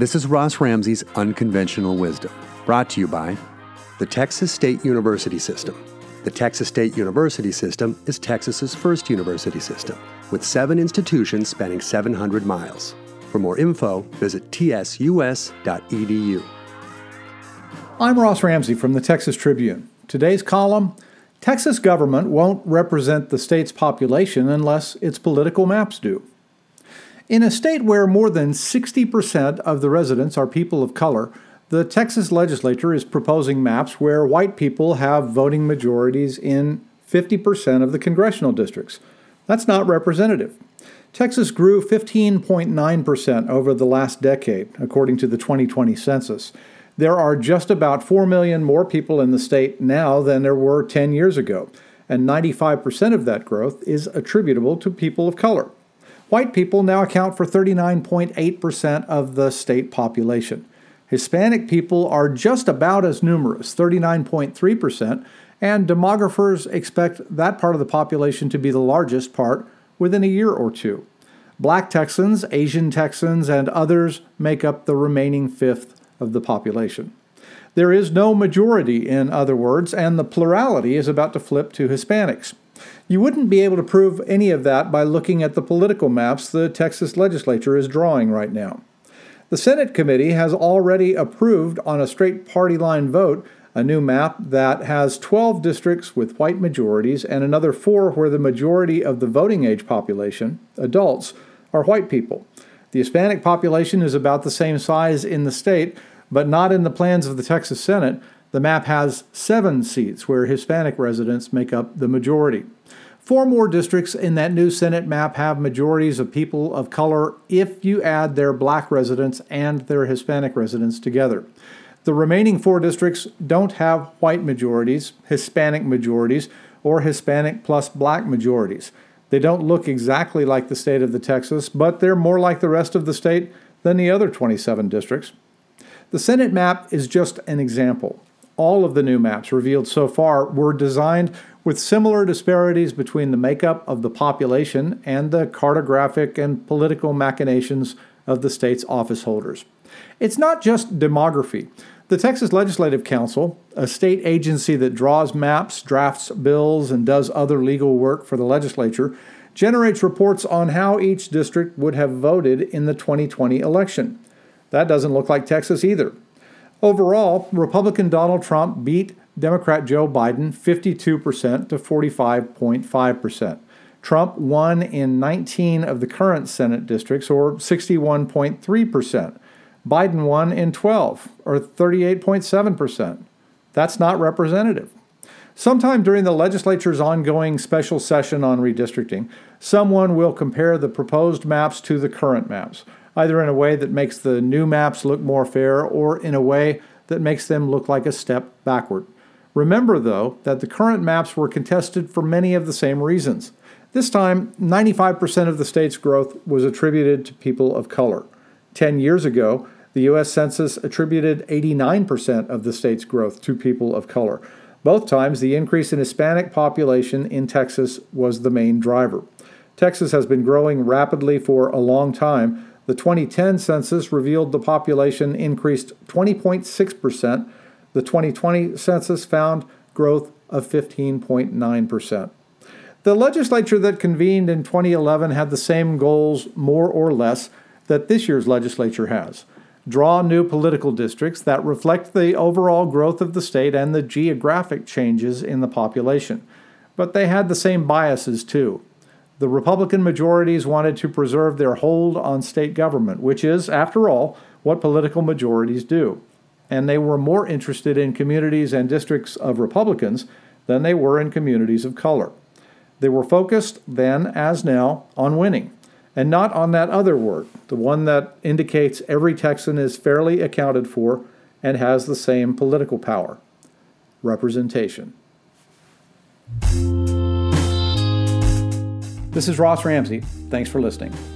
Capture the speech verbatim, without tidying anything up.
This is Ross Ramsey's Unconventional Wisdom, brought to you by the Texas State University System. The Texas State University System is Texas's first university system, with seven institutions spanning seven hundred miles. For more info, visit t s u s dot e d u. I'm Ross Ramsey from the Texas Tribune. Today's column, Texas government won't represent the state's population unless its political maps do. In a state where more than sixty percent of the residents are people of color, the Texas legislature is proposing maps where white people have voting majorities in fifty percent of the congressional districts. That's not representative. Texas grew fifteen point nine percent over the last decade, according to the twenty twenty census. There are just about four million more people in the state now than there were ten years ago, and ninety-five percent of that growth is attributable to people of color. White people now account for thirty-nine point eight percent of the state population. Hispanic people are just about as numerous, thirty-nine point three percent, and demographers expect that part of the population to be the largest part within a year or two. Black Texans, Asian Texans, and others make up the remaining fifth of the population. There is no majority, in other words, and the plurality is about to flip to Hispanics. You wouldn't be able to prove any of that by looking at the political maps the Texas legislature is drawing right now. The Senate committee has already approved on a straight party line vote a new map that has twelve districts with white majorities and another four where the majority of the voting age population, adults, are white people. The Hispanic population is about the same size in the state, but not in the plans of the Texas Senate. The map has seven seats where Hispanic residents make up the majority. Four more districts in that new Senate map have majorities of people of color if you add their black residents and their Hispanic residents together. The remaining four districts don't have white majorities, Hispanic majorities, or Hispanic plus black majorities. They don't look exactly like the state of the Texas, but they're more like the rest of the state than the other twenty-seven districts. The Senate map is just an example. All of the new maps revealed so far were designed with similar disparities between the makeup of the population and the cartographic and political machinations of the state's office holders. It's not just demography. The Texas Legislative Council, a state agency that draws maps, drafts bills, and does other legal work for the legislature, generates reports on how each district would have voted in the twenty twenty election. That doesn't look like Texas either. Overall, Republican Donald Trump beat Democrat Joe Biden fifty-two percent to forty-five point five percent. Trump won in nineteen of the current Senate districts, or sixty-one point three percent. Biden won in twelve, or thirty-eight point seven percent. That's not representative. Sometime during the legislature's ongoing special session on redistricting, someone will compare the proposed maps to the current maps, either in a way that makes the new maps look more fair or in a way that makes them look like a step backward. Remember, though, that the current maps were contested for many of the same reasons. This time, ninety-five percent of the state's growth was attributed to people of color. Ten years ago, the U S Census attributed eighty-nine percent of the state's growth to people of color. Both times, the increase in Hispanic population in Texas was the main driver. Texas has been growing rapidly for a long time. The twenty ten census revealed the population increased twenty point six percent. The twenty twenty census found growth of fifteen point nine percent. The legislature that convened in twenty eleven had the same goals, more or less, that this year's legislature has. Draw new political districts that reflect the overall growth of the state and the geographic changes in the population. But they had the same biases, too. The Republican majorities wanted to preserve their hold on state government, which is, after all, what political majorities do. And they were more interested in communities and districts of Republicans than they were in communities of color. They were focused, then as now, on winning, and not on that other word, the one that indicates every Texan is fairly accounted for and has the same political power: representation. This is Ross Ramsey. Thanks for listening.